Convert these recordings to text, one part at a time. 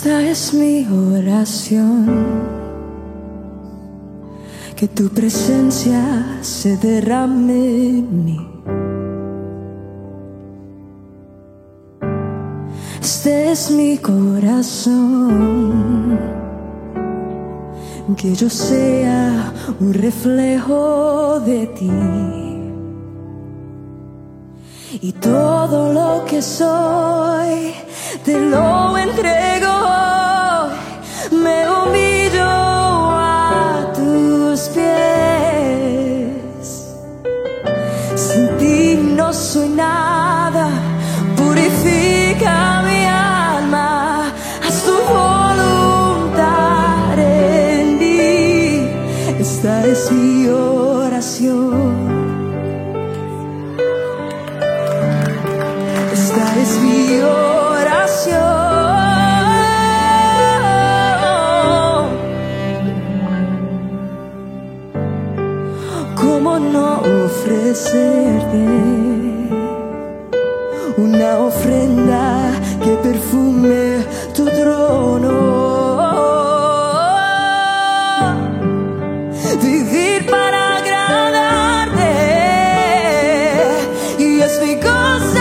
Esta es mi oración, que tu presencia se derrame en mí. Este es mi corazón, que yo sea un reflejo de ti. Y todo lo que soy te lo entrego, me humillo a tus pies. Sin ti no soy nada, purifica mi alma, haz tu voluntad en mí. Esta es mi oración. Esta es mi oración. ¿Cómo no ofrecerte una ofrenda que perfume tu trono? Vivir para agradarte, y es mi cosa.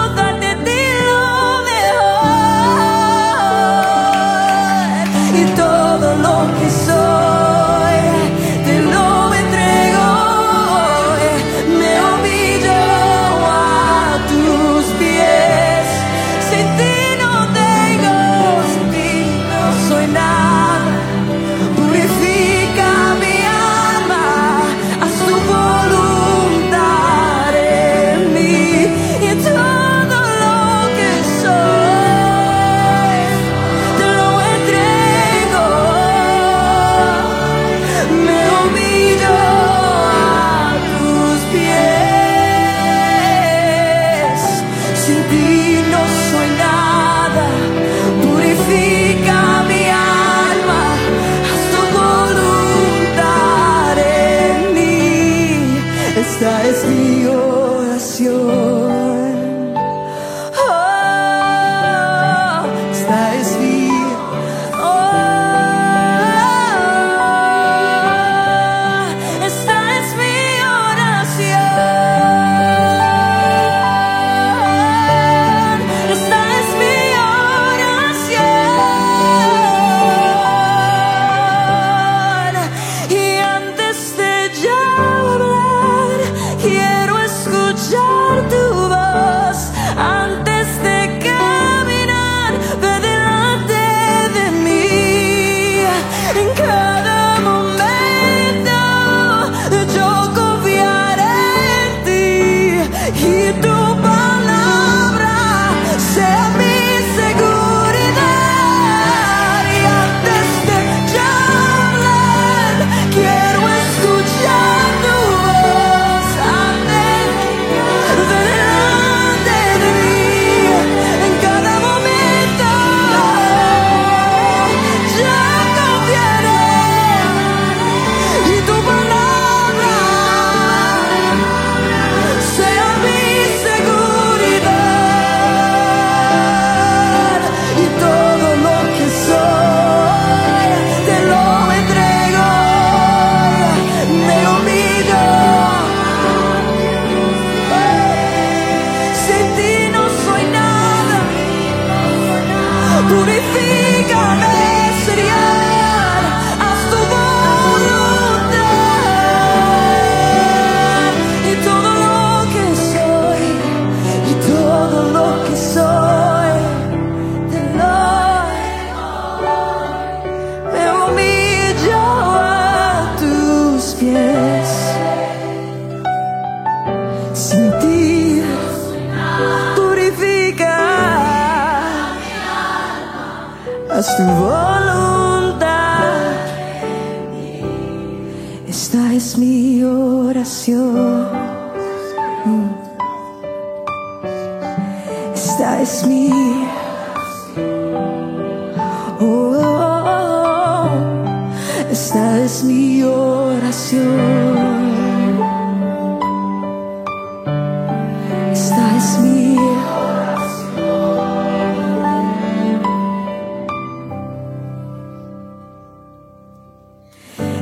Esta es mi oración. Oh, esta es mi esta es mi oración. Esta es mi oración. Y antes de ya quiero escuchar tu voz antes de caminar, ve delante de mí. En cada momento yo confiaré en ti, y tu palabra sea mi seguridad. Y antes de ya hablar, quiero escuchar tu voz delante de mí. En cada momento yo confiaré, y tu palabra sea mi seguridad. Y todo lo que soy te lo entrego, me humillo. Sin ti no soy nada, purifícame, Señor, haz tu voluntad. Y todo lo que soy, y todo lo que soy, te lo me humillo a tus pies. Sin ti purifica, haz tu voluntad. Esta es mi oración. Esta es mi esta es mi oración. Esta es mi oración.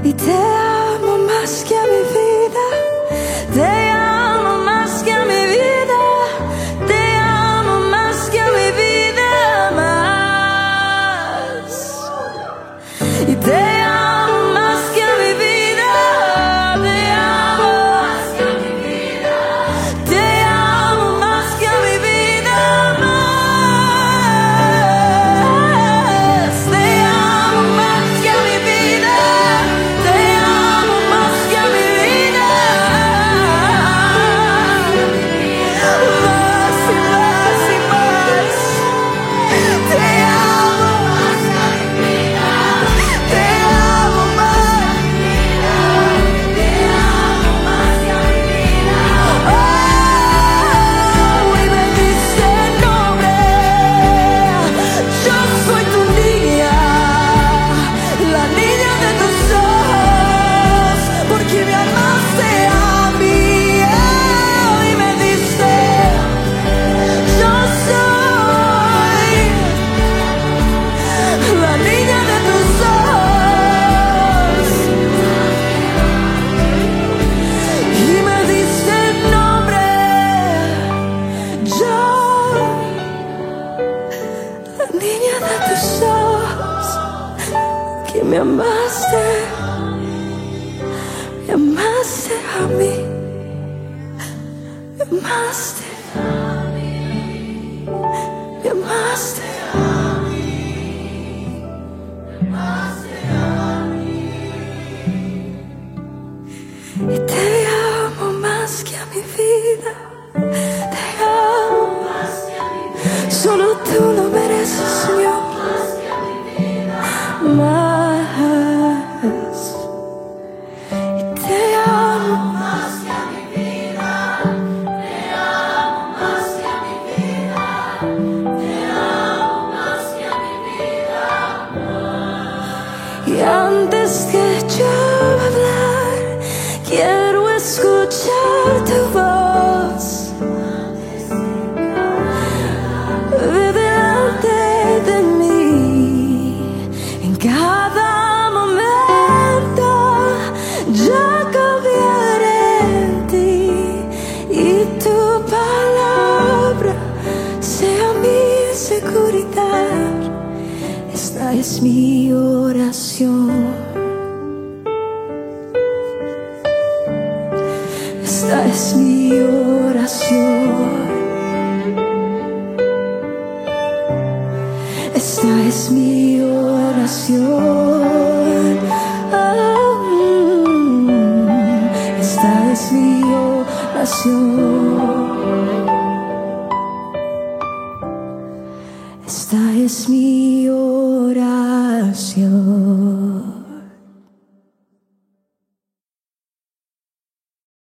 y te amo más que a mi vida, te amo más que a mi vida, te amo más que a mi vida más, y te amo más que a mi vida, te amo más que a mi vida, te amo más que a mi vida más, te amo más que a mi vida, te amo más que a mi vida, más y más y más, te amo más que a mi vida, te amo más, te amo más que a mi vida, oh, y me diste el nombre, yo soy tu niña, la niña de tus ojos, porque me amaste a mí, oh, y me diste, yo soy la niña de tus ojos, y me diste el nombre, yo, la niña de tus ojos, que me amaste a mí, me amaste, me amaste, y te amo más que a mi vida, te amo más que a mi vida, solo tú lo mereces, Señor, más, y te amo más que a mi vida, te amo más que a mi vida, te amo más que a mi vida, y antes que yo hablar, quiero escuchar tu voz, ve delante de mí, en cada momento yo confiaré en ti, y tu palabra sea mi seguridad, esta es mi oración. Esta es mi oración, esta es mi oración, esta es mi oración, esta es mi oración.